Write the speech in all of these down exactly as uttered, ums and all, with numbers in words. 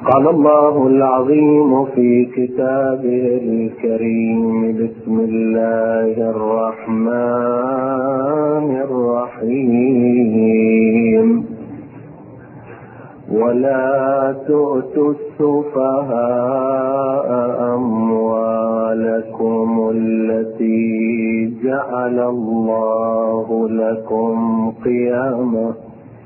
قال الله العظيم في كتابه الكريم: بسم الله الرحمن الرحيم. ولا تؤتوا السفهاء أموالكم التي جعل الله لكم قياما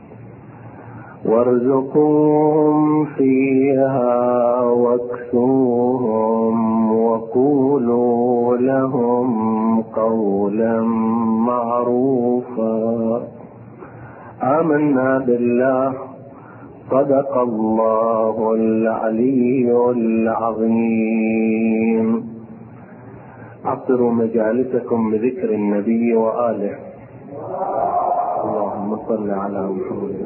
وارزقوهم فيها واكسوهم وقولوا لهم قولا معروفا. آمنا بالله، صدق الله العلي العظيم. عطروا مجالسكم بذكر النبي وآله. اللهم صل على محمد.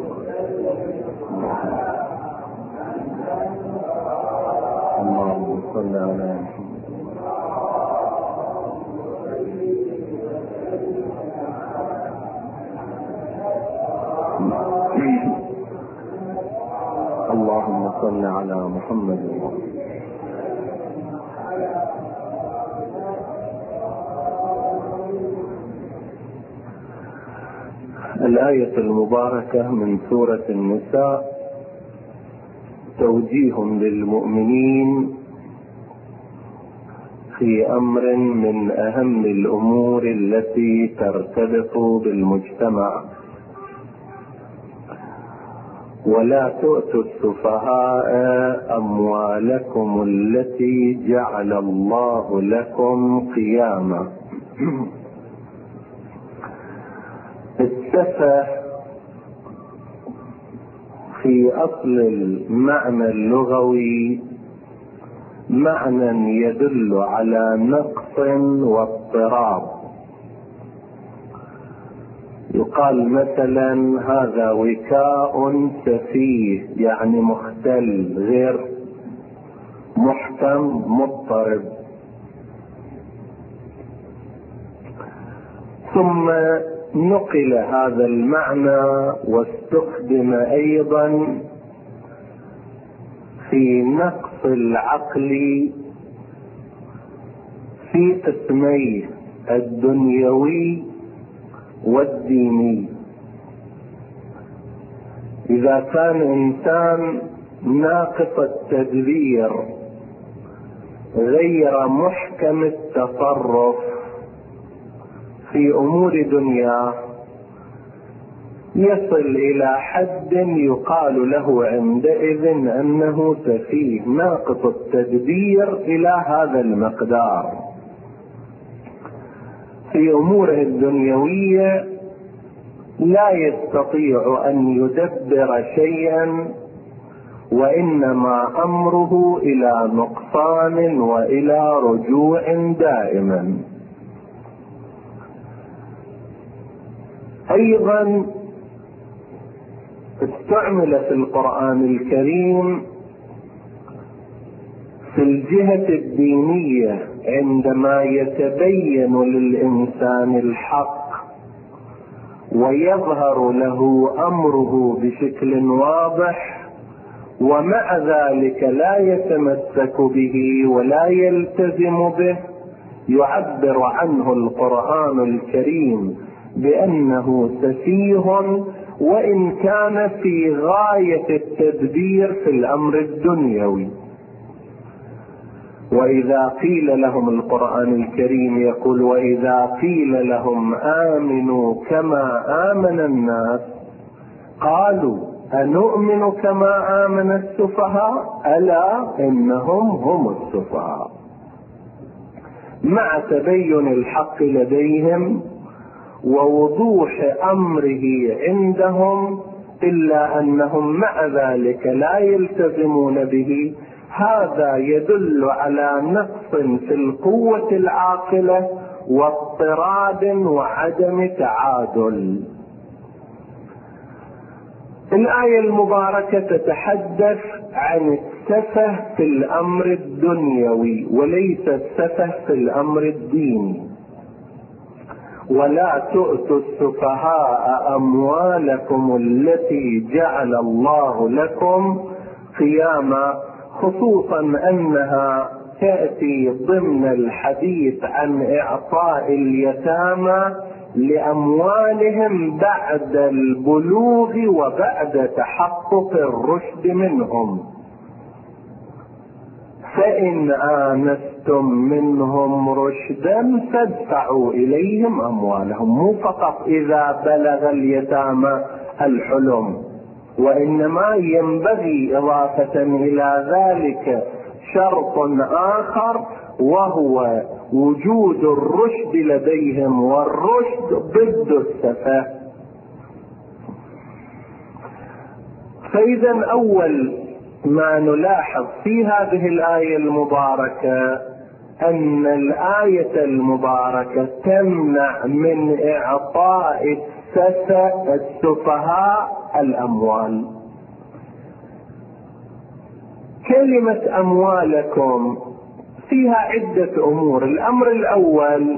اللهم صل على محمد. اللهم صل على محمد. الآية المباركة من سورة النساء توجيه للمؤمنين في أمر من أهم الأمور التي ترتبط بالمجتمع. ولا تؤتوا السفهاء أموالكم التي جعل الله لكم قياما. السفه في أصل المعنى اللغوي معنى يدل على نقص واضطراب. يقال مثلا: هذا وكاء سفيه، يعني مختل غير محكم مضطرب. ثم نقل هذا المعنى واستخدم ايضا في نقص العقل في قسميه الدنيوي والديني. اذا كان انسان ناقص التدبير غير محكم التصرف في امور دنياه، يصل الى حد يقال له عندئذ انه سفيه ناقص التدبير الى هذا المقدار. في اموره الدنيوية لا يستطيع ان يدبر شيئا، وانما امره الى نقصان والى رجوع دائما. ايضا استعمل في القرآن الكريم في الجهة الدينية عندما يتبين للإنسان الحق ويظهر له أمره بشكل واضح، ومع ذلك لا يتمسك به ولا يلتزم به، يعبر عنه القرآن الكريم بأنه سفيه، وإن كان في غاية التدبير في الأمر الدنيوي. وإذا قيل لهم، القرآن الكريم يقول: وإذا قيل لهم آمنوا كما آمن الناس قالوا أنؤمن كما آمن السفهاء ألا إنهم هم السفهاء. مع تبين الحق لديهم ووضوح أمره عندهم، إلا أنهم مع ذلك لا يلتزمون به. هذا يدل على نقص في القوة العاقلة واضطراب وعدم تعادل. الآية المباركة تتحدث عن السفه في الأمر الدنيوي وليس السفه في الأمر الديني. ولا تؤتوا السفهاء أموالكم التي جعل الله لكم قياما، خصوصا أنها تأتي ضمن الحديث عن إعطاء اليتامى لأموالهم بعد البلوغ وبعد تحقق الرشد منهم. فإن آنستم منهم رشدا فادفعوا إليهم أموالهم، مو فقط إذا بلغ اليتامى الحلم، وإنما ينبغي إضافة إلى ذلك شرط آخر، وهو وجود الرشد لديهم، والرشد ضد السفه. فإذا أول ما نلاحظ في هذه الآية المباركة أن الآية المباركة تمنع من إعطاء السفهاء الأموال. كلمة أموالكم فيها عدة أمور. الأمر الأول،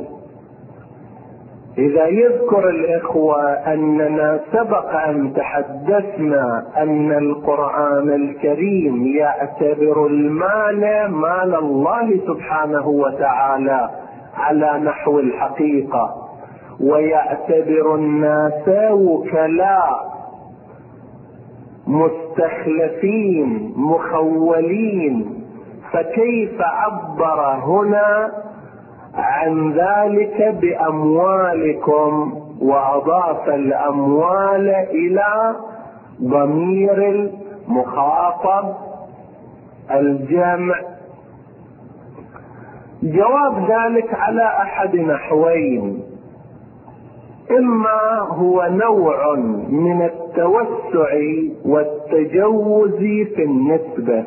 إذا يذكر الإخوة أننا سبق أن تحدثنا أن القرآن الكريم يعتبر المال مال الله سبحانه وتعالى على نحو الحقيقة، ويعتبر الناس وكلاء مستخلفين مخولين، فكيف عبر هنا عن ذلك بأموالكم وأضاف الأموال إلى ضمير المخاطب الجمع؟ جواب ذلك على أحد نحوين: إما هو نوع من التوسع والتجوز في النسبة،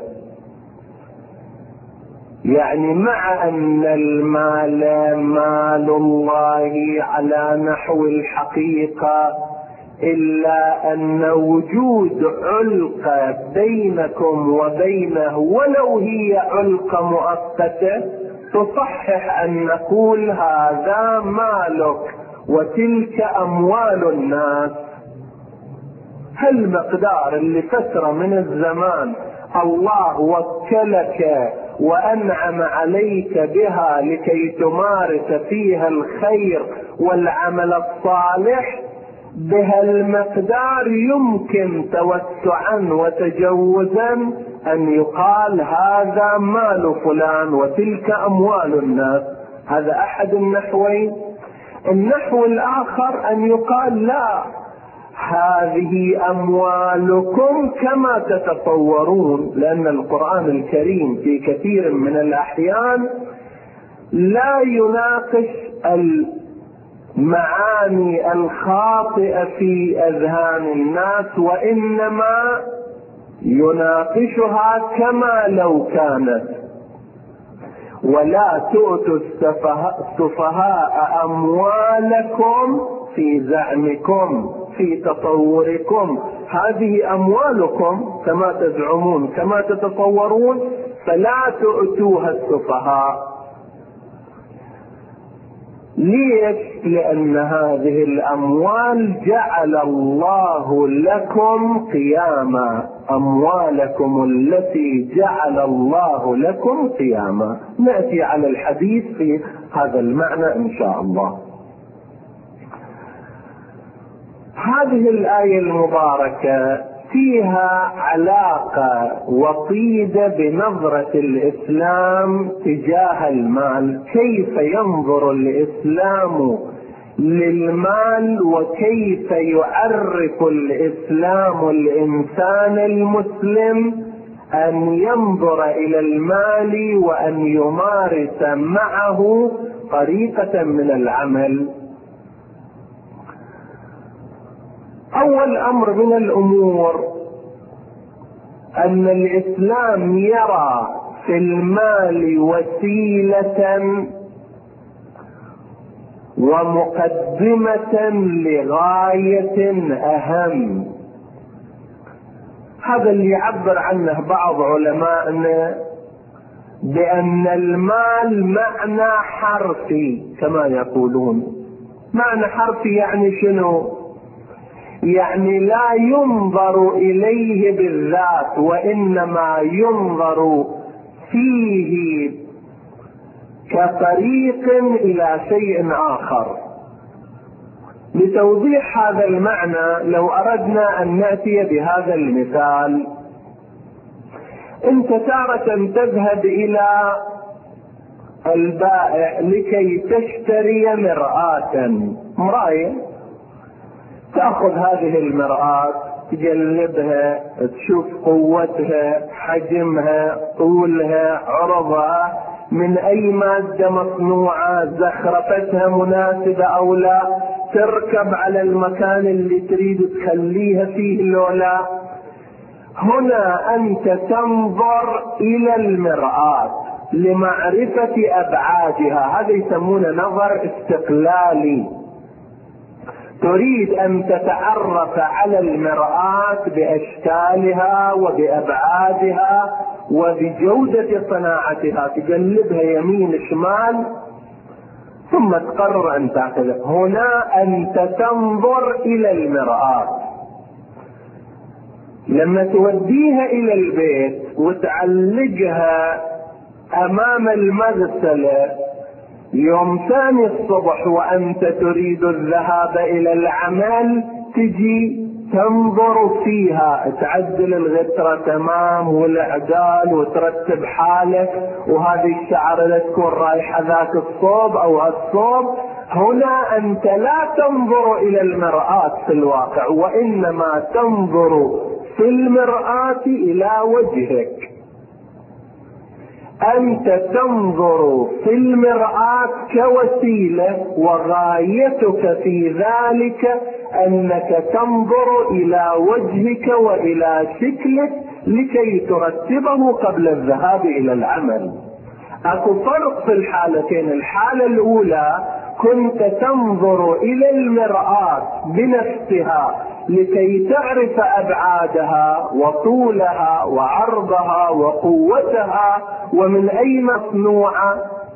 يعني مع أن المال مال الله على نحو الحقيقة، إلا أن وجود علقة بينكم وبينه ولو هي علقة مؤقتة تصحح أن نقول هذا مالك وتلك أموال الناس. هالمقدار اللي فترة من الزمان الله وكلك وأنعم عليك بها لكي تمارس فيها الخير والعمل الصالح، بهالمقدار يمكن توسعا وتجوزا أن يقال هذا مال فلان وتلك أموال الناس. هذا أحد النحوين. النحو الآخر أن يقال لا، هذه أموالكم كما تتصورون، لأن القرآن الكريم في كثير من الأحيان لا يناقش المعاني الخاطئة في أذهان الناس، وإنما يناقشها كما لو كانت. ولا تؤتوا السفهاء أموالكم في زعمكم في تصوركم، هذه أموالكم كما تزعمون كما تتصورون، فلا تؤتوها السفهاء. ليش؟ لأن هذه الأموال جعل الله لكم قياما، أموالكم التي جعل الله لكم قياما. نأتي على الحديث في هذا المعنى إن شاء الله. هذه الآية المباركة فيها علاقة وطيدة بنظرة الإسلام تجاه المال، كيف ينظر الإسلام للمال، وكيف يعرف الإسلام الإنسان المسلم أن ينظر إلى المال وأن يمارس معه طريقة من العمل. أول أمر من الأمور أن الإسلام يرى في المال وسيلة ومقدمة لغاية أهم. هذا اللي يعبر عنه بعض علمائنا بأن المال معنى حرفي كما يقولون. معنى حرفي يعني شنو؟ يعني لا ينظر إليه بالذات، وإنما ينظر فيه كطريق إلى شيء آخر. لتوضيح هذا المعنى لو أردنا أن نأتي بهذا المثال: أنت تارة تذهب إلى البائع لكي تشتري مرآة، مراية، تأخذ هذه المرآة تجلبها، تشوف قوتها، حجمها، طولها، عرضها، من أي مادة مصنوعة، زخرفتها مناسبة أو لا، تركب على المكان اللي تريد تخليها فيه لو لا. هنا أنت تنظر إلى المرآة لمعرفة أبعادها، هذا يسمونه نظر استقلالي. تريد أن تتعرف على المرآة بأشكالها وبأبعادها وبجودة صناعتها، تقلبها يمين شمال ثم تقرر أن تأخذها. هنا أنت تنظر إلى المرآة. لما توديها إلى البيت وتعلقها أمام المغسلة يوم ثاني الصبح وأنت تريد الذهاب إلى العمل، تجي تنظر فيها، تعدل الغترة تمام والإعدال وترتب حالك، وهذه الشعر لا تكون رايحة ذاك الصوب أو هالصوب. هنا أنت لا تنظر إلى المرآة في الواقع، وإنما تنظر في المرآة إلى وجهك. أنت تنظر في المرآة كوسيلة، وغايتك في ذلك أنك تنظر إلى وجهك وإلى شكلك لكي ترتبه قبل الذهاب إلى العمل. أكو فرق في الحالتين. الحالة الأولى كنت تنظر إلى المرآة بنفسها لكي تعرف أبعادها وطولها وعرضها وقوتها ومن أي مصنوعة.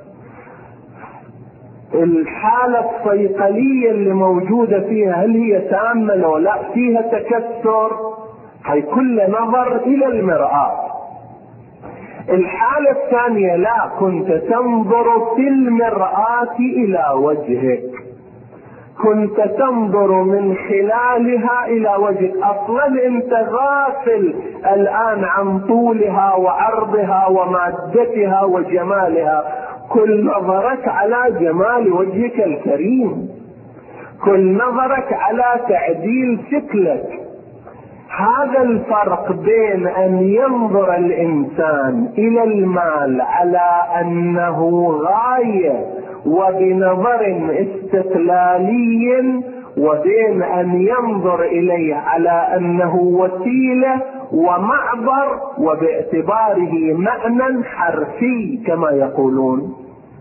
الحالة الصيقلية اللي موجودة فيها هل هي تامة أو لا، فيها تكسر، هي كل نظر إلى المرآة. الحالة الثانية لا، كنت تنظر في المرآة إلى وجهك، كنت تنظر من خلالها إلى وجهك. أصلا أنت غافل الآن عن طولها وعرضها ومادتها وجمالها، كل نظرك على جمال وجهك الكريم، كل نظرك على تعديل شكلك. هذا الفرق بين أن ينظر الإنسان إلى المال على أنه غاية وبنظر استقلالي، وبين أن ينظر إليه على أنه وسيلة ومعبر وباعتباره معنى حرفي كما يقولون.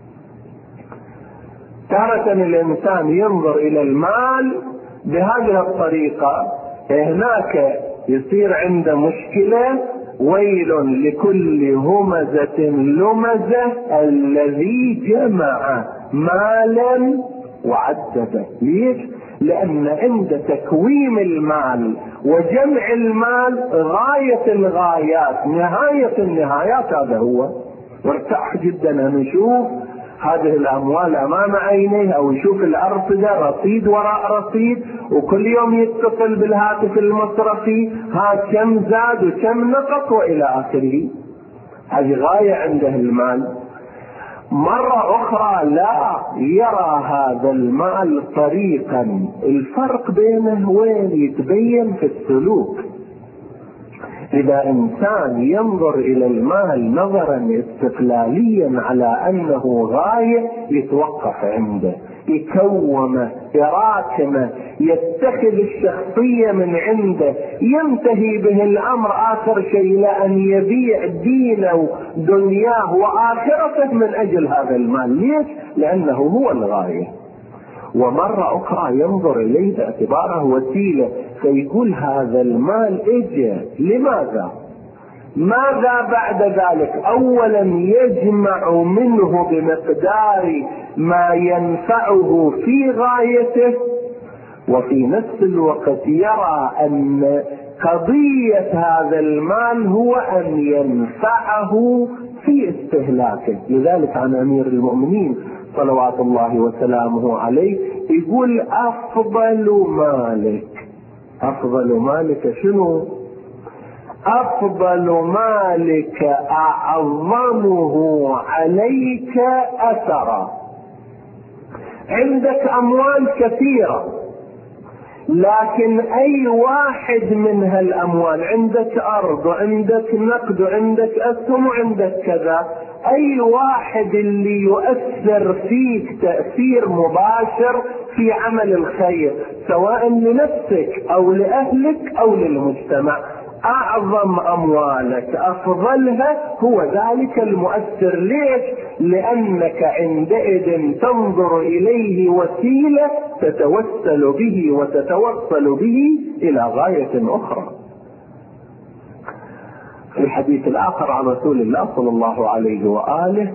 تارة الإنسان ينظر إلى المال بهذه الطريقة، هناك يصير عنده مشكلة: ويل لكل همزة لمزة الذي جمع مالا وعدده. ليش؟ لأن عند تكويم المال وجمع المال غاية الغايات، نهاية النهايات، هذا هو. وارتاح جدا أن يشوف هذه الأموال أمام عينيه، أو يشوف الأرصدة رصيد وراء رصيد، وكل يوم يتصل بالهاتف المصرفي: ها كم زاد وكم نقص وإلى آخره. هذه غاية عنده المال. مرة أخرى لا، يرى هذا المال طريقا. الفرق بينه وين يتبين في السلوك. إذا إنسان ينظر إلى المال نظرا استقلاليا على أنه غاية، يتوقف عنده، يكومه، يراكمه، يتخذ الشخصية من عنده، ينتهي به الأمر آخر شيء لأن يبيع دينه دنياه وآخرته من أجل هذا المال. ليش؟ لأنه هو الغاية. ومرة أخرى ينظر إليه باعتباره وسيلة، فيقول هذا المال إجا لماذا؟ ماذا بعد ذلك؟ أولا يجمع منه بمقدار ما ينفعه في غايته، وفي نفس الوقت يرى أن قضية هذا المال هو أن ينفعه في استهلاكه. لذلك عن أمير المؤمنين صلوات الله وسلامه عليه يقول أفضل مالك، أفضل مالك شنو؟ أفضل مالك أعظمه عليك أثرا. عندك أموال كثيرة، لكن أي واحد من هالأموال، عندك أرض وعندك نقد وعندك أسهم وعندك كذا، أي واحد اللي يؤثر فيك تأثير مباشر في عمل الخير سواء لنفسك أو لأهلك أو للمجتمع، أعظم أموالك أفضلها هو ذلك المؤثر. ليش؟ لأنك عندئذ تنظر إليه وسيلة تتوسل به وتتوصل به إلى غاية أخرى. في الحديث الآخر عن رسول الله صلى الله عليه وآله،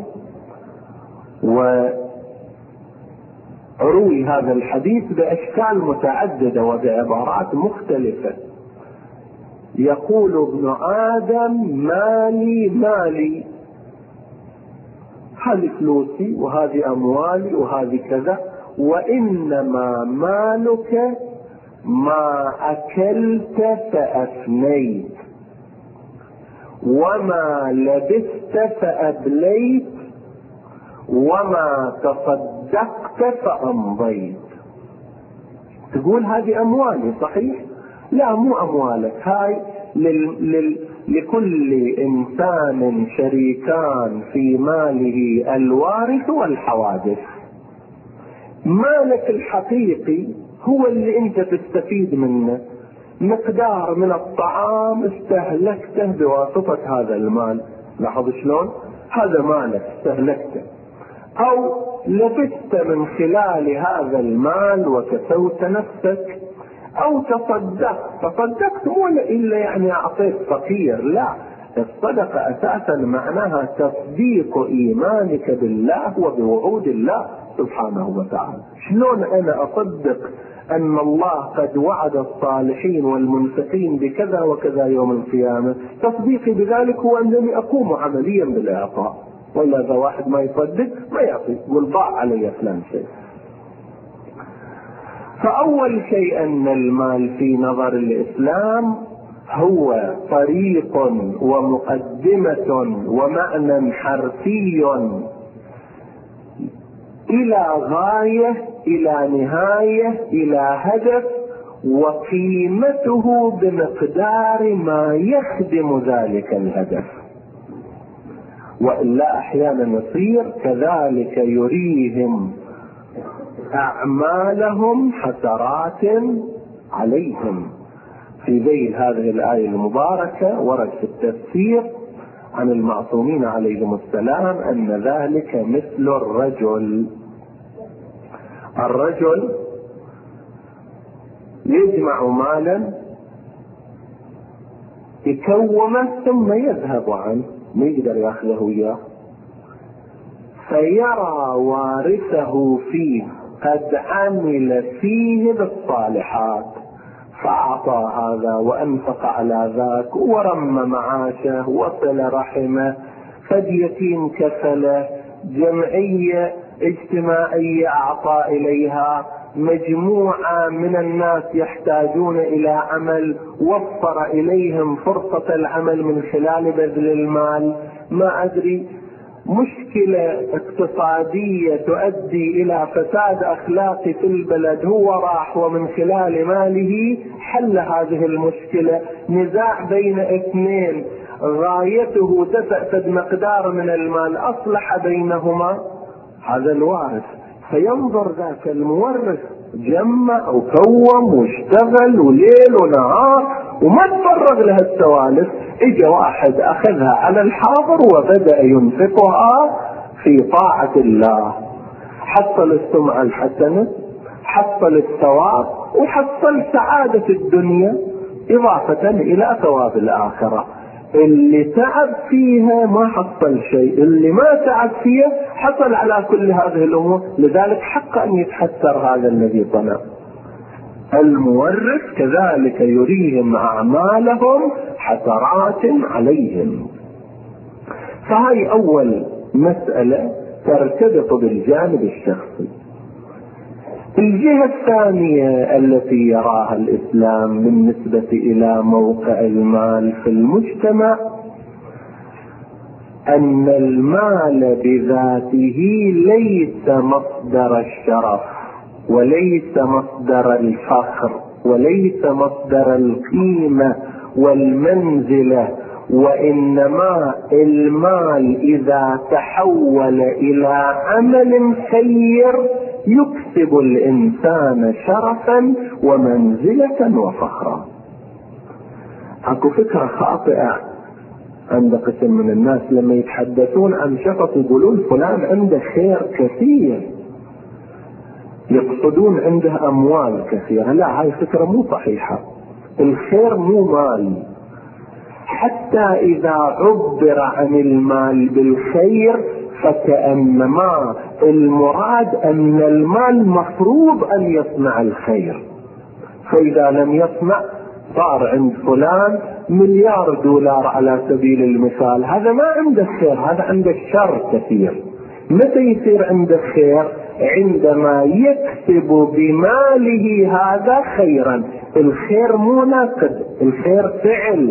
وروي هذا الحديث بأشكال متعددة وبعبارات مختلفة، يقول ابن آدم مالي مالي، هذه فلوسي وهذه أموالي وهذه كذا، وإنما مالك ما أكلت فأفنيت وما لبست فأبليت وما تصدقت فأمضيت. تقول هذه أموالي، صحيح؟ لا، مو أموالك، هاي لل... لل... لكل إنسان شريكان في ماله الوارث والحوادث. مالك الحقيقي هو اللي انت تستفيد منه، مقدار من الطعام استهلكته بواسطة هذا المال، لاحظ شلون؟ هذا مالك استهلكته، أو لبست من خلال هذا المال وكسوت نفسك، أو تصدقت. تصدقت مو إلا يعني أعطيت فقير، لا، الصدقة أساسا معناها تصديق إيمانك بالله وبوعود الله سبحانه وتعالى. شلون أنا أصدق أن الله قد وعد الصالحين والمنفقين بكذا وكذا يوم القيامة؟ تصديقي بذلك هو أنني أقوم عمليا بالإعطاء، ولا إذا واحد ما يصدق ما يعطي، يقول ضاع علي فلان شيء. فأول شيء أن المال في نظر الإسلام هو طريق ومقدمة ومعنى حرفي إلى غاية، إلى نهاية، إلى هدف، وقيمته بمقدار ما يخدم ذلك الهدف. وإلا أحيانا يصير كذلك يريهم أعمالهم حسرات عليهم. في ذيل هذه الآية المباركة ورد في التفسير عن المعصومين عليهم السلام أن ذلك مثل الرجل. الرجل يجمع مالا يكومه ثم يذهب عنه، ما يقدر ياخذه اياه، فيرى وارثه فيه قد عمل فيه بالصالحات فأعطى هذا وأنفق على ذاك ورم معاشه وصل رحمه، قد يتيم كفله، جمعية اجتماعية أعطى إليها، مجموعة من الناس يحتاجون إلى عمل وفر إليهم فرصة العمل من خلال بذل المال، ما أدري مشكلة اقتصادية تؤدي إلى فساد أخلاقي في البلد، هو راح ومن خلال ماله حل هذه المشكلة. نزاع بين اثنين غايته دفع مقدار من المال أصلح بينهما، هذا الوارث فينظر ذاك المورث جمع وكوم واشتغل وليل ونهار وما تفرغ لها السوالف، اجى واحد اخذها على الحاضر وبدأ ينفقها في طاعة الله، حصل السمعة الحسنة، حصل الثواب، وحصل سعادة الدنيا اضافة الى ثواب الاخرة. اللي تعب فيها ما حصل شيء، اللي ما تعب فيها حصل على كل هذه الامور. لذلك حق ان يتحسر هذا الذي صنع. المورث كذلك يريهم أعمالهم حسرات عليهم. فهي أول مسألة ترتبط بالجانب الشخصي. الجهة الثانية التي يراها الإسلام بالنسبة إلى موقع المال في المجتمع أن المال بذاته ليس مصدر الشرف وليس مصدر الفخر وليس مصدر القيمة والمنزلة، وإنما المال إذا تحول إلى عمل خير يكسب الإنسان شرفا ومنزلة وفخرا. اكو فكرة خاطئة عند قسم من الناس لما يتحدثون عن شخص يقولون فلان عنده خير كثير، يقصدون عنده أموال كثيرة. لا، هاي فكرة مو صحيحة. الخير مو مال. حتى إذا عبر عن المال بالخير فكأنما المراد أن المال مفروض أن يصنع الخير، فإذا لم يصنع صار عند فلان مليار دولار على سبيل المثال، هذا ما عنده خير، هذا عنده شر كثير. متى يصير عنده خير؟ عندما يكسب بماله هذا خيرا. الخير مو ناقد، الخير فعل.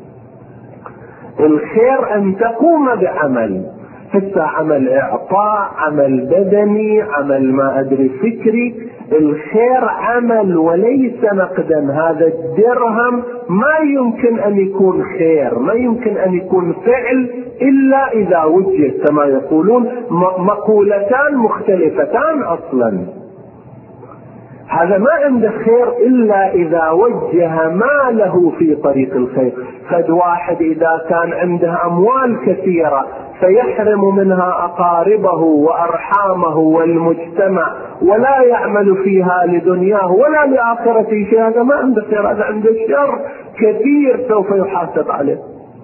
الخير أن تقوم بعمل، حتى عمل إعطاء، عمل بدني، عمل ما أدري فكري. الخير عمل وليس نقدا. هذا الدرهم ما يمكن أن يكون خير، ما يمكن أن يكون فعل إلا إذا وجه، كما يقولون مقولتان مختلفتان أصلا. هذا ما عنده خير إلا إذا وجه ماله في طريق الخير. فد واحد إذا كان عنده أموال كثيرة فيحرم منها أقاربه وأرحامه والمجتمع ولا يعمل فيها لدنياه ولا لآخرته شيء، هذا ما عنده خير، هذا عنده شر كثير سوف يحاسب عليه.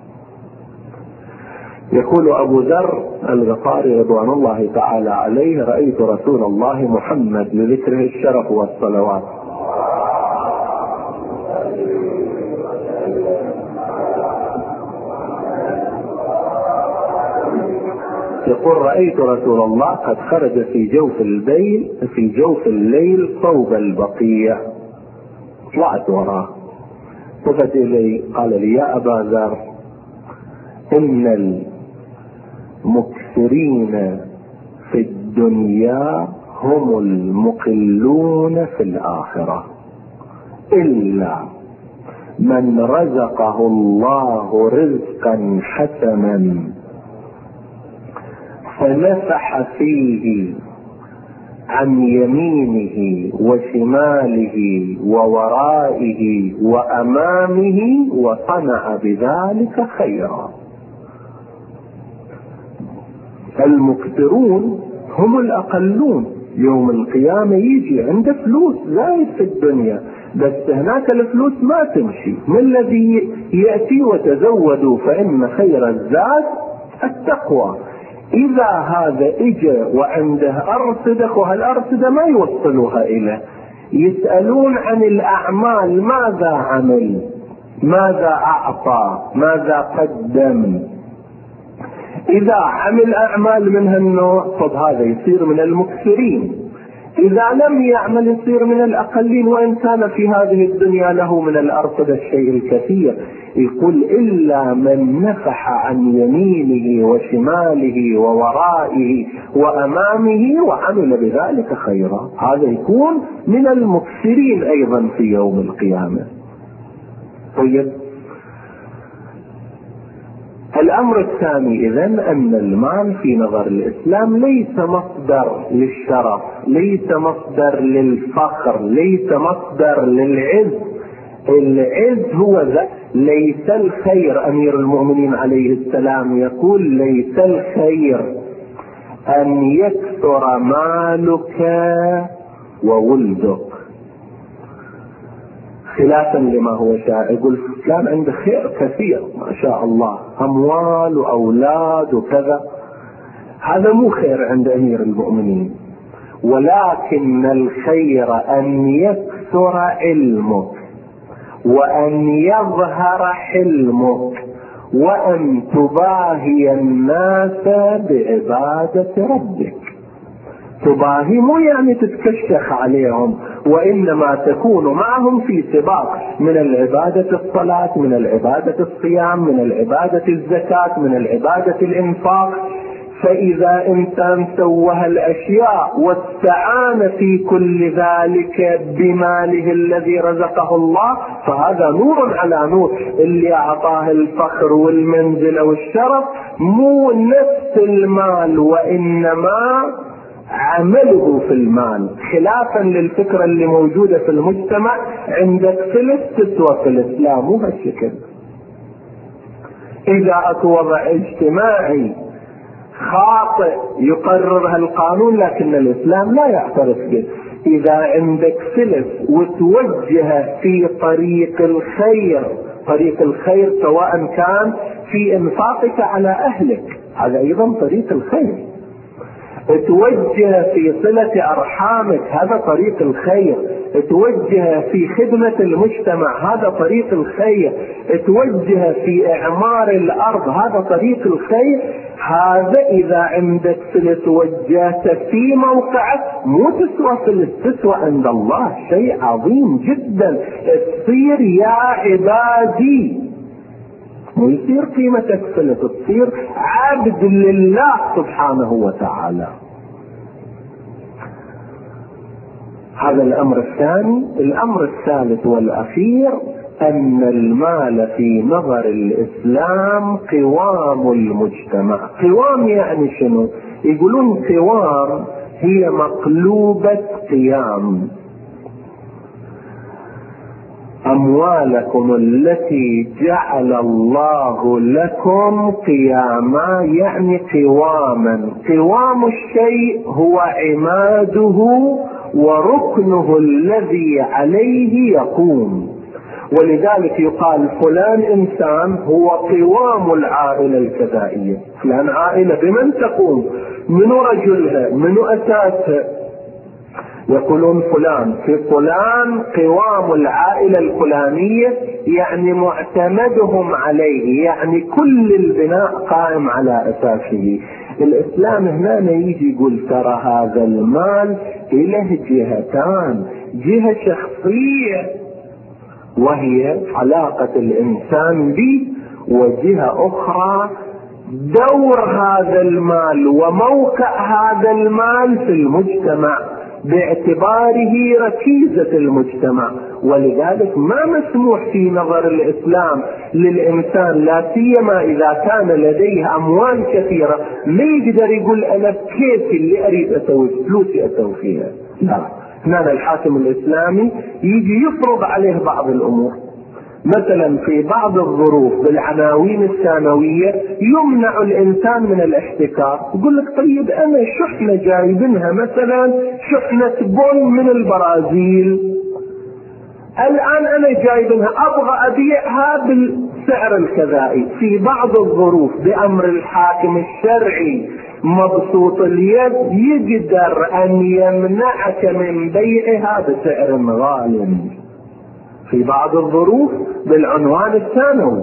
يقول أبو ذر الغفاري رضوان الله تعالى عليه: رأيت رسول الله محمد لذكره الشرف والصلوات يقول: رأيت رسول الله قد خرج في جوف الليل في جوف الليل صوب البقية. طلعت وراه، وفد إلي قال لي: يا أبا ذر، إن المكثرين في الدنيا هم المقلون في الآخرة، إلا من رزقه الله رزقا حسنا فنفح فيه عن يمينه وشماله وورائه وأمامه وصنع بذلك خيرا. المكثرون هم الأقلون. يوم القيامة يجي عنده فلوس زايد في الدنيا، بس هناك الفلوس ما تمشي. من الذي يأتي: وتزودوا فإن خير الزاد التقوى. إذا هذا إجا وعنده أرصدة، وهالأرصدة ما يوصلوها إليه، يسألون عن الأعمال: ماذا عمل، ماذا أعطى، ماذا قدم. إذا عمل أعمال من هالنوع فهذا يصير من المكثرين. إذا لم يعمل يصير من الأقلين، وإن كان في هذه الدنيا له من الأرصدة الشيء الكثير. يقول: إلا من نفح عن يمينه وشماله وورائه وأمامه وعمل بذلك خيرا، هذا يكون من المكثرين أيضا في يوم القيامة. طيب، الأمر الثاني إذن أن المال في نظر الإسلام ليس مصدر للشرف، ليس مصدر للفخر، ليس مصدر للعز. العز هو ذا. ليس الخير، أمير المؤمنين عليه السلام يقول: ليس الخير أن يكثر مالك وولدك، خلافا لما هو شائع. يقول فلان عنده خير كثير ما شاء الله، أموال وأولاد وكذا. هذا مو خير عند أمير المؤمنين، ولكن الخير أن يكثر يكثر علمك وأن يظهر حلمك وأن تباهي الناس بعبادة ربك. تباهي مو يعني تتكشخ عليهم، وإنما تكون معهم في سباق من العبادة الصلاة، من العبادة الصيام، من العبادة الزكاة، من العبادة الإنفاق. فإذا إنسان سوى الأشياء واستعان في كل ذلك بماله الذي رزقه الله فهذا نور على نور. اللي أعطاه الفخر والمنزل والشرف مو نفس المال وإنما عمله في المال، خلافا للفكرة اللي موجودة في المجتمع عندك فلس تسوى في الإسلام. مو هالشكل. إذا أكو وضع اجتماعي خاطئ يقررها القانون لكن الإسلام لا يعترف به. إذا عندك فلس وتوجه في طريق الخير، طريق الخير سواء كان في إنفاقك على أهلك، هذا أيضا طريق الخير. توجه في صلة أرحامك، هذا طريق الخير. توجه في خدمة المجتمع، هذا طريق الخير. توجه في إعمار الأرض، هذا طريق الخير. هذا إذا عندك فلس وجهت في موقعك مو تسوى فلس، تسوى عند الله شيء عظيم جدا. تصير يا عبادي، ويصير قيمتك فلس، تصير عبد لله سبحانه وتعالى. هذا الأمر الثاني. الأمر الثالث والأخير أن المال في نظر الإسلام قوام المجتمع. قوام يعني شنو؟ يقولون قوام هي مقلوبة قيام. أموالكم التي جعل الله لكم قياما يعني قواما. قوام الشيء هو عماده وركنه الذي عليه يقوم. ولذلك يقال فلان إنسان هو قوام العائلة الكذائية. فلان عائلة بمن تقوم؟ من رجلها، من أساسها. يقولون فلان في فلان قوام العائلة الفلانية يعني معتمدهم عليه، يعني كل البناء قائم على أساسه. الإسلام هنا يجي يقول ترى هذا المال له جهتان، جهة شخصية وهي علاقة الإنسان به، وجهة أخرى دور هذا المال وموقع هذا المال في المجتمع باعتباره ركيزة المجتمع. ولذلك ما مسموح في نظر الإسلام للإنسان، لا سيما إذا كان لديه أموال كثيرة، ما يقدر يقول أنا كيف اللي أريد أسوي فلوسي أسوي فيها. لا، هنا الحاكم الإسلامي يجي يفرض عليه بعض الأمور. مثلا في بعض الظروف بالعناوين الثانوية يمنع الإنسان من الاحتكار. يقول لك طيب أنا شحنة جايبينها، مثلا شحنة بن من البرازيل، الآن أنا جايبينها أبغى أبيعها بالسعر الكذائي. في بعض الظروف بأمر الحاكم الشرعي مبسوط اليد يقدر أن يمنعك من بيعها بسعر غالي في بعض الظروف بالعنوان الثانوي.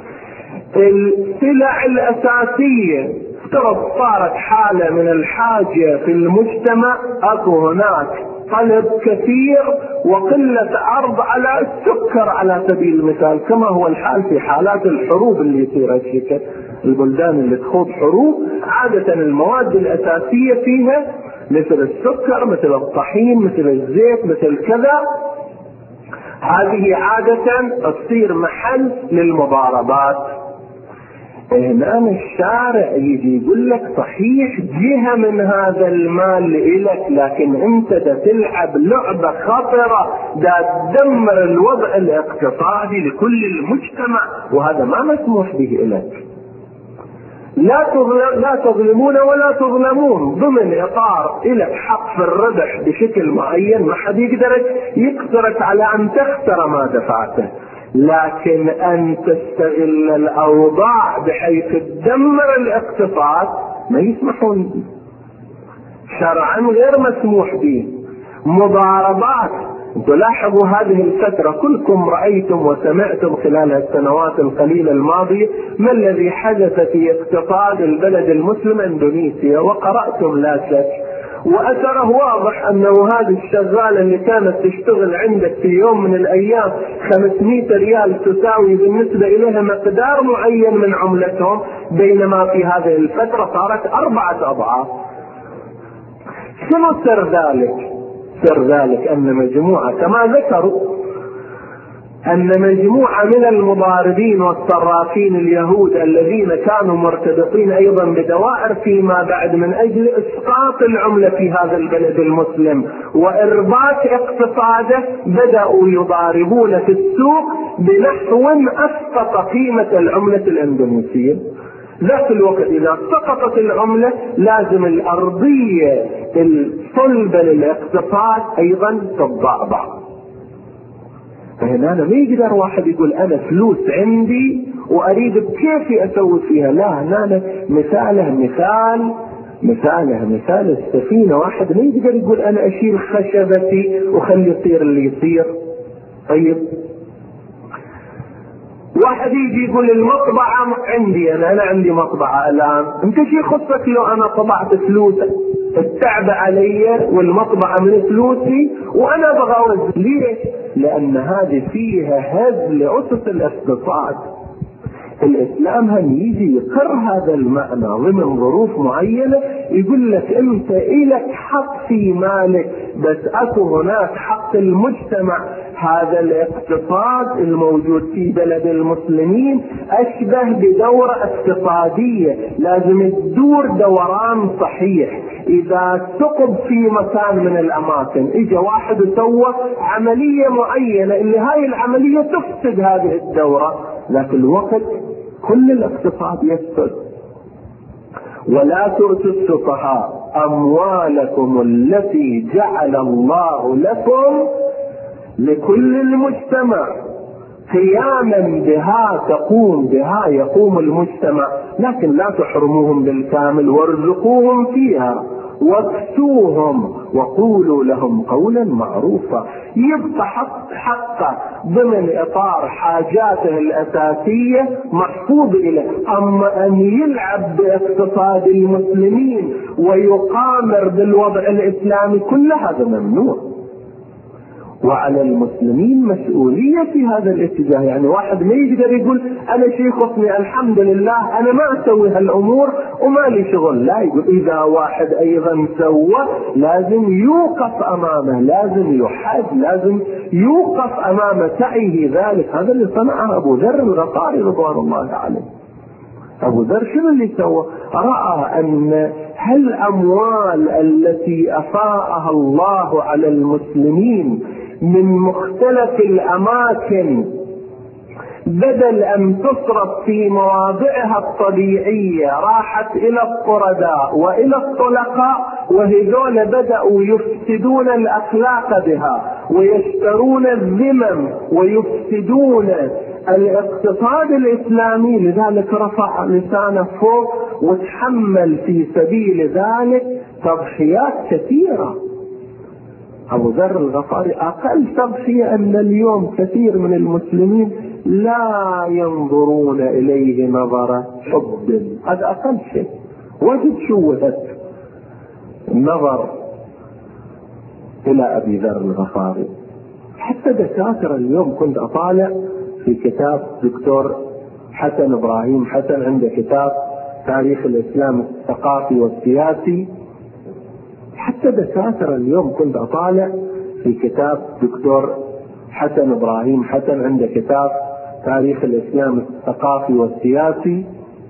السلع الأساسية افترض صارت حالة من الحاجة في المجتمع، أكو هناك طلب كثير وقلة عرض على السكر على سبيل المثال، كما هو الحال في حالات الحروب اللي يصير هالشكل. البلدان اللي تخوض حروب عادة المواد الأساسية فيها مثل السكر، مثل الطحين، مثل الزيت، مثل كذا، هذه عادة تصير محل للمضاربات. هنا الشارع يجي يقول لك صحيح جهة من هذا المال إلك، لكن انت دا تلعب لعبة خطرة دا تدمر الوضع الاقتصادي لكل المجتمع، وهذا ما مسموح به إلك. لا تظلم لا تظلمون ولا تظلمون، ضمن إطار إلك حق في الربح بشكل معين، ما حد يقدر يقدرك على أن تخسر ما دفعته، لكن أن تستغل الأوضاع بحيث تدمر الاقتصاد ما يسمحون، شرعا غير مسموح به. مضاربات تلاحظوا هذه الفترة كلكم رأيتم وسمعتم خلال السنوات القليلة الماضية ما الذي حدث في اقتصاد البلد المسلم اندونيسيا، وقرأتم لا شك، وأثره واضح أنه هذه الشغالة اللي كانت تشتغل عندك في يوم من الأيام خمسمائة ريال تساوي بالنسبة إليها مقدار معين من عملتهم، بينما في هذه الفترة صارت أربعة أضعاف. شنو سر ذلك؟ سر ذلك أن مجموعة كما ذكروا أن مجموعة من المضاربين والصرافين اليهود الذين كانوا مرتبطين أيضا بدوائر فيما بعد من أجل إسقاط العملة في هذا البلد المسلم وإرباك اقتصاده، بدأوا يضاربون في السوق بنحو أسقط قيمة العملة الإندونيسية. ذات الوقت إذا سقطت العملة لازم الأرضية الصلبة للاقتصاد أيضا تتضعضع. فهنا أنا ما يقدر واحد يقول أنا فلوس عندي وأريد بكيفي أسوي فيها، لا، هنا مثاله مثال مثاله مثال السفينة. واحد ما يقدر يقول أنا أشيل خشبتي وخلي يصير اللي يصير. طيب واحد يجي يقول المطبعة عندي، أنا أنا عندي مطبعة الآن، أنت شي خصك لو أنا طبعت فلوس التعب علي والمطبعة من فلوسي وأنا أبغى أوزن؟ ليه؟ لأن هذه فيها هز لأسس الاقتصاد. الإسلام هم يجي يقر هذا المعنى ضمن ظروف معينة، يقول لك أنت إلك حق في مالك، بس أكو هناك حق المجتمع. هذا الاقتصاد الموجود في بلد المسلمين أشبه بدورة اقتصادية، لازم تدور دوران صحيح. إذا ثقب في مكان من الأماكن إجا واحد وسوى عملية معينة اللي هاي العملية تفسد هذه الدورة، ذاك الوقت كل الاقتصاد يفسد. ولا تؤتوا السفهاء أموالكم التي جعل الله لكم لكل المجتمع قياما بها تقوم بها يقوم المجتمع، لكن لا تحرموهم بالكامل وارزقوهم فيها واكسوهم وقولوا لهم قولا معروفا. يبقى حق حقه ضمن اطار حاجاته الاساسيه محفوظ له، اما ان يلعب باقتصاد المسلمين ويقامر بالوضع الاسلامي كل هذا ممنوع. وعلى المسلمين مسؤولية في هذا الاتجاه. يعني واحد ما يقدر يقول أنا شيء خصني الحمد لله أنا ما أسوي هالأمور وما لي شغل، لا، يقول إذا واحد أيضا سوى لازم يوقف أمامه، لازم يحد، لازم يوقف أمام سعيه ذلك. هذا اللي صنعه أبو ذر الغفاري رضوان الله عليه. أبو ذر شنو اللي سوى؟ رأى أن هالأموال التي أفاءها الله على المسلمين من مختلف الأماكن بدل أن تصرف في مواضعها الطبيعية راحت إلى القرداء وإلى الطلقاء، وهذول بدأوا يفسدون الأخلاق بها ويشترون الذمم ويفسدون الاقتصاد الإسلامي. لذلك رفع لسانه فوق وتحمل في سبيل ذلك تضحيات كثيرة. أبو ذر الغفاري أقل تضحية أن اليوم كثير من المسلمين لا ينظرون إليه نظر حب، هذا أقل شيء. وجد شوهت النظر إلى أبي ذر الغفاري. حتى دكاترة اليوم كنت أطالع في كتاب دكتور حسن إبراهيم حسن، عنده كتاب تاريخ الإسلام الثقافي والسياسي. حتى دكاترة اليوم كنت أطالع في كتاب دكتور حسن إبراهيم حسن، عنده كتاب تاريخ الإسلام الثقافي والسياسي.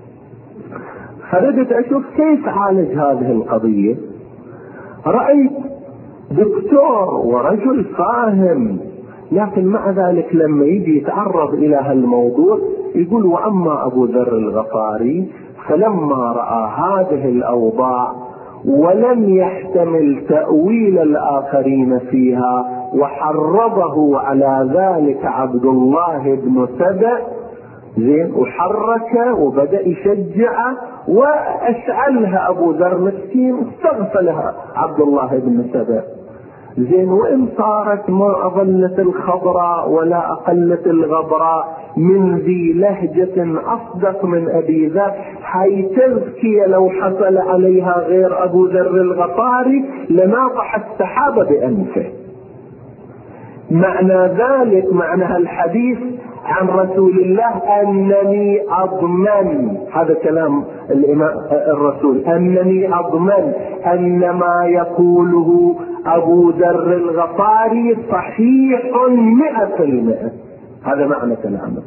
خرجت أشوف كيف عالج هذه القضية. رأيت دكتور ورجل فاهم، لكن مع ذلك لما يجي يتعرض إلى هالموضوع يقول وأما أبو ذر الغفاري فلما رأى هذه الأوضاع ولم يحتمل تأويل الآخرين فيها وحرضه على ذلك عبد الله بن سبأ، زين، وحرك وبدأ يشجعه وأشعلها أبو ذر مسكين، استغفلها عبد الله بن سبأ. زين وإن صارت ما أظلت الخضراء ولا أقلت الغبراء من ذي لهجة أصدق من أبي ذر، هاي تزكية لو حصل عليها غير أبو ذر الغفاري لناطح السحابة بأنفه. معنى ذلك، معنى الحديث عن رسول الله أنني أضمن، هذا كلام الرسول، أنني أضمن أن ما يقوله أبو ذر الغفاري صحيح مئة في المئة. هذا معنى كلامه.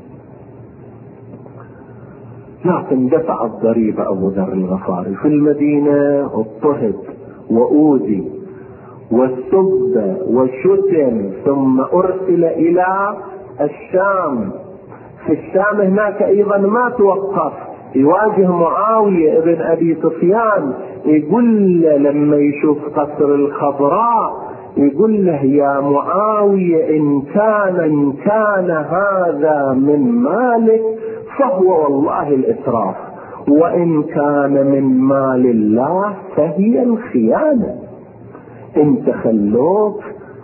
لكن دفع الضريبة أبو ذر الغفاري في المدينة، اضطهد وأوذي والسب وشتم، ثم أرسل إلى الشام. في الشام هناك أيضا ما توقف، يواجه معاوية ابن أبي سفيان، يقول له لما يشوف قصر الخضراء يقول له يا معاوية إن كان إن كان هذا من مالك فهو والله الإسراف، وإن كان من مال الله فهي الخيانة. انت خلوك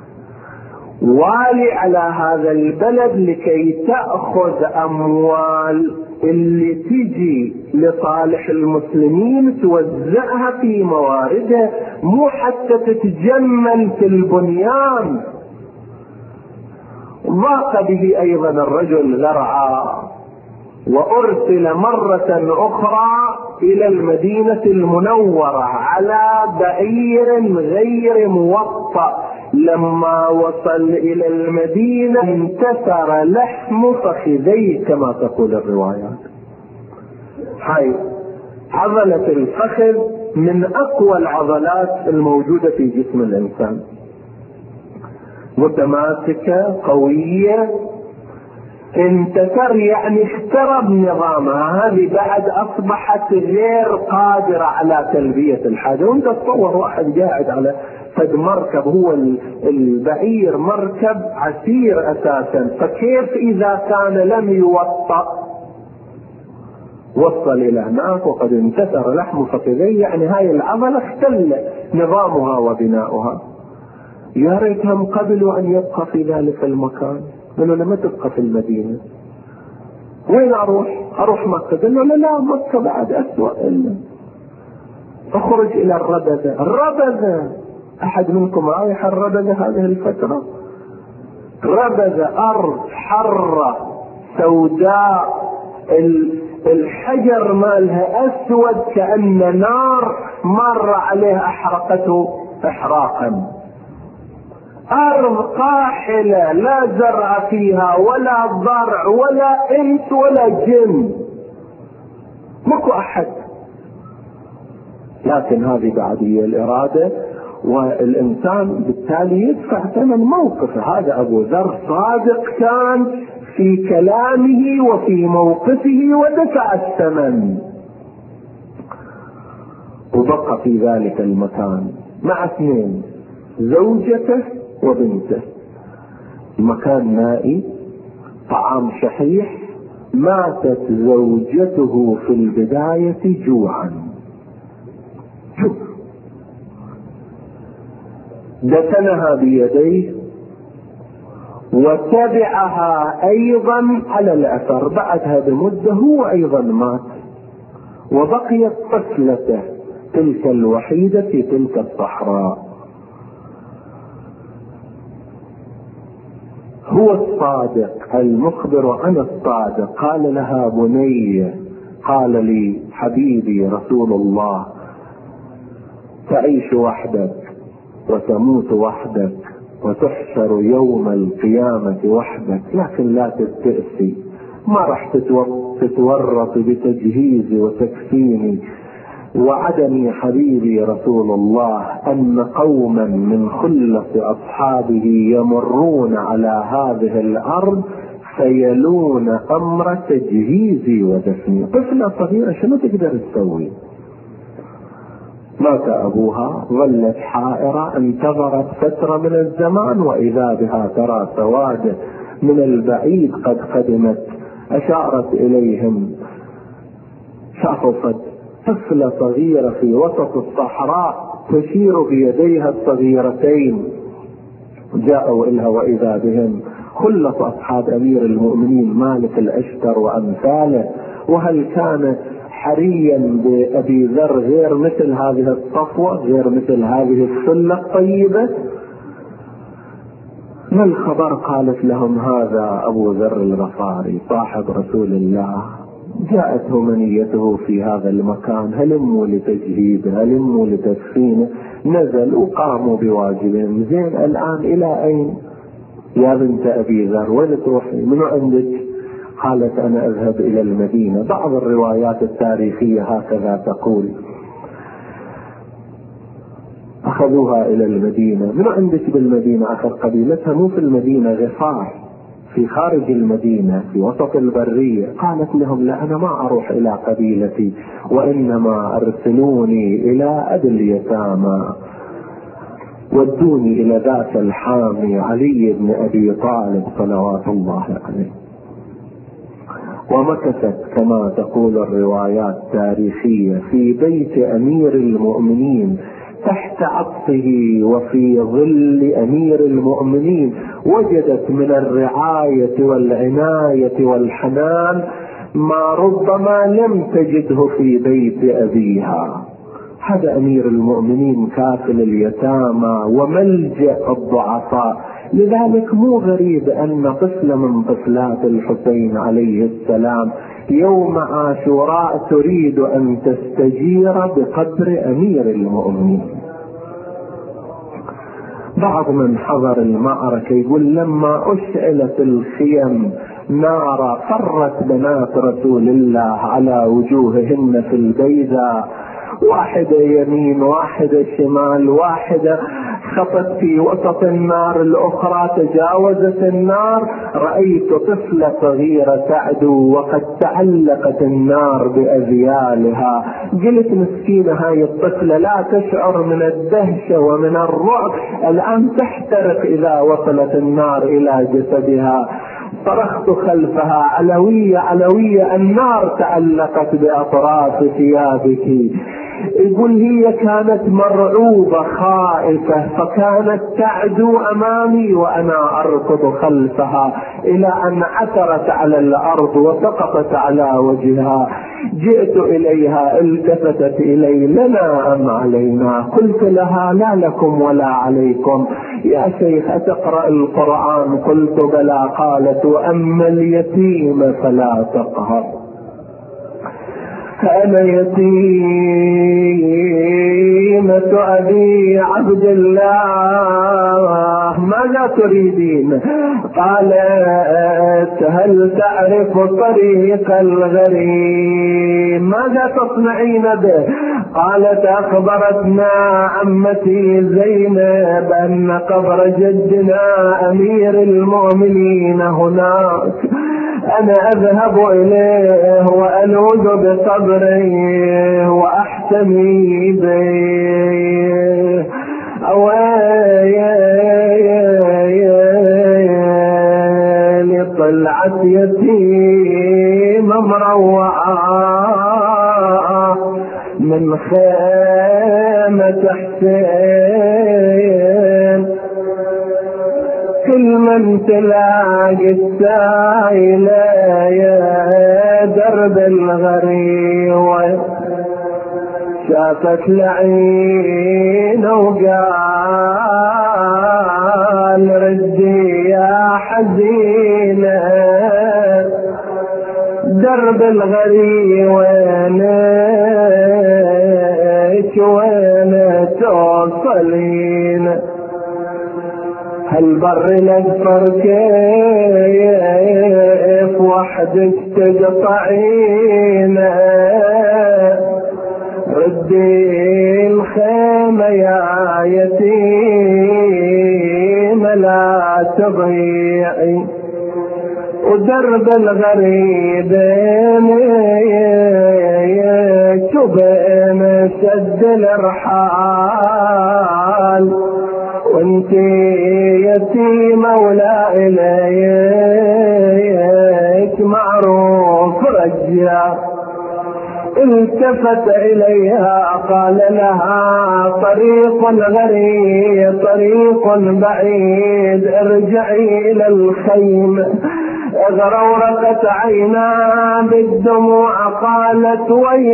والي على هذا البلد لكي تأخذ أموال اللي تجي لصالح المسلمين توزعها في موارده، مو حتى تتجمل في البنيان. ضاق به أيضا الرجل ذرعا، وأرسل مرة أخرى إلى المدينة المنورة على بعير غير موطأ. لما وصل إلى المدينة انتثر لحم فخذيه كما تقول الروايات. هاي عضلة الفخذ من أقوى العضلات الموجودة في جسم الإنسان، متماسكة قوية، انتثر يعني اخترب نظامها. هذه بعد أصبحت غير قادرة على تلبية الحاجة. وانت تصور واحد قاعد على فد مركب، هو البعير مركب عسير أساسا، فكيف إذا كان لم يوطأ؟ وصل إلى هناك وقد انتثر لحم فخذيه، يعني هاي العضلة اختل نظامها وبناؤها. يا ريتهم قبلوا أن يبقى في ذلك المكان، قالوا لما تبقى في المدينة. وين أروح؟ أروح مكة. قالوا لا لا مكة بعد أسوأ. إلا أخرج إلى الربذة. الربذة أحد منكم رايح الربذة هذه الفترة؟ ربذة أرض حرة سوداء، الحجر مالها أسود كأن نار مر عليه أحرقته إحراقا. أرض قاحلة لا زرع فيها ولا ضرع ولا إنس ولا جن، ماكو أحد. لكن هذه بعدية الإرادة، والإنسان بالتالي يدفع ثمن موقفه. هذا أبو ذر صادق كان في كلامه وفي موقفه ودفع الثمن، وبقى في ذلك المكان مع اثنين، زوجته وبنته. المكان مائي، طعام شحيح. ماتت زوجته في البداية جوعا، دفنها بيديه وتبعها ايضا على الاثر. بعدها بمدة هو ايضا مات، وبقيت طفلته تلك الوحيدة في تلك الصحراء. هو الصادق المخبر عن الصادق. قال لها بني، قال لي حبيبي رسول الله، تعيش وحدك وتموت وحدك وتحشر يوم القيامة وحدك، لكن لا تستأسي، ما راح تتورط بتجهيزي وتكفيني. وعدني حبيبي رسول الله أن قوما من خلة أصحابه يمرون على هذه الأرض فيلون أمر تجهيزي ودفني. طفلة صغيرة شنو تقدر تسوي؟ مات أبوها، ظلت حائرة، انتظرت فترة من الزمان، وإذا بها ترى سواد من البعيد قد قدمت. أشارت إليهم، شخصت طفلة صغيرة في وسط الصحراء تشير بيديها الصغيرتين جاءوا إلها وإذا بهم خلص أصحاب أمير المؤمنين مالك الأشتر وأمثاله. وهل كان حريا بأبي ذر غير مثل هذه الصفوة، غير مثل هذه السلة الطيبة؟ ما الخبر؟ قالت لهم هذا أبو ذر الغفاري صاحب رسول الله، جاءته منيته في هذا المكان، هلموا لتجهيده، هلموا لتدفينه. نزل وقاموا بواجبهم. زين الآن إلى أين يا بنت أبي ذر؟ وين تروحي؟ منو عندك؟ قالت أنا أذهب إلى المدينة. بعض الروايات التاريخية هكذا تقول. أخذوها إلى المدينة. منو عندك بالمدينة؟ أخذ قبيلتها مو في المدينة، غفار، في خارج المدينة في وسط البرية. قالت لهم لا، أنا ما أروح إلى قبيلتي، وإنما أرسلوني إلى أبي اليتامى، ودوني إلى ذاك الحامي علي بن أبي طالب صلوات الله عليه. ومكثت كما تقول الروايات التاريخية في بيت أمير المؤمنين تحت عطفه وفي ظل أمير المؤمنين. وجدت من الرعاية والعناية والحنان ما ربما لم تجده في بيت أبيها. هذا أمير المؤمنين كافل اليتامى وملجأ الضعفاء. لذلك مو غريب أن طفل من طفلات الحسين عليه السلام يوم عاشوراء تريد أن تستجير بقبر أمير المؤمنين. بعض من حضر المعركة يقول لما أشعلت الخيم نارا فرت بنات رسول الله على وجوههن في البيداء، واحدة يمين واحدة شمال، واحدة خطت في وسط النار، الأخرى تجاوزت النار. رأيت طفلة صغيرة تعدو وقد تعلقت النار بأذيالها. قلت مسكينة هاي الطفلة لا تشعر من الدهشة ومن الرعب، الآن تحترق إذا وصلت النار إلى جسدها. صرخت خلفها علوية علوية، النار تعلقت بأطراف ثيابك. يقول هي كانت مرعوبة خائفة فكانت تعدو أمامي وأنا أركض خلفها إلى أن عثرت على الأرض وسقطت على وجهها. جئت إليها التفتت إلي، لنا أم علينا؟ قلت لها لا لكم ولا عليكم. يا شيخ أتقرأ القرآن؟ قلت بلى. قالت وأما اليتيم فلا تقهر. أنا يتيمة أبي عبد الله، ماذا تريدين؟ قالت هل تعرف طريق الغريب؟ ماذا تصنعين به؟ قالت أخبرتنا عمتي زينب أن قبر جدنا أمير المؤمنين هناك، أنا أذهب إليه وألوذ بصبره وأحتمي به. أويلي طلعت يتيم مروعة من خيمة حسين، كل من تلاقي السايلة يا درب الغريب شافت لعين وقال ردي يا حزينة، درب الغريب وينك وين توصلين؟ هالبر الأكبر كيف وحدك تقطعين؟ ردي الخيمة يا يتيم لا تضيعي، ودرب الغريب بين سد الرحال، وانتي يتيمة ولا إليك معروف رجع. التفت إليها قال لها طريق غريب طريق بعيد ارجعي إلى الخيمة. اغرورقت عيناها بالدموع قالت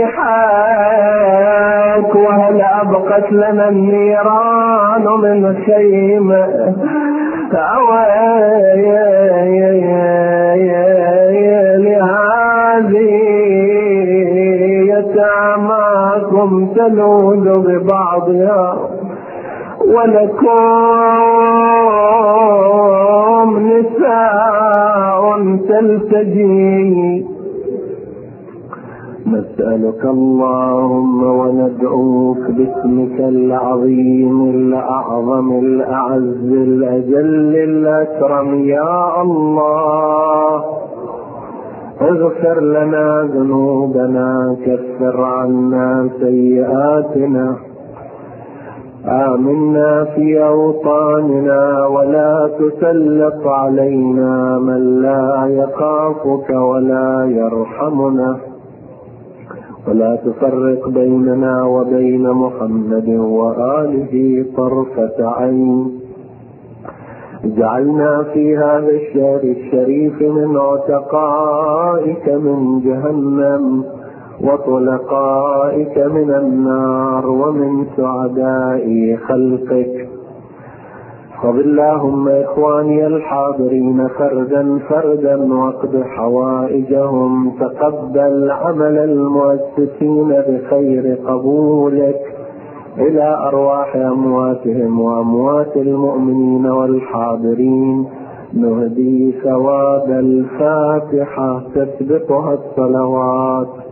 ويحك وهل أبقت لنا النيران من خيمة لهذه يتاماكم تلوذ ببعضها ولكم نساء تلتجي. نسألك اللهم وندعوك باسمك العظيم الأعظم الأعز الأجل الأكرم يا الله اغفر لنا ذنوبنا كفر عنا سيئاتنا آمنا في أوطاننا ولا تسلط علينا من لا يخافك ولا يرحمنا ولا تفرق بيننا وبين محمد وآله طرفة عين. جعلنا في هذا الشهر الشريف من عتقائك من جهنم وطلقائك من النار ومن سعداء خلقك. خذ اللهم إخواني الحاضرين فردا فردا واقض حوائجهم. تقبل عمل المؤسسين بخير قبولك إلى أرواح أمواتهم وأموات المؤمنين والحاضرين. نهدي ثواب الفاتحة تسبقها الصلوات.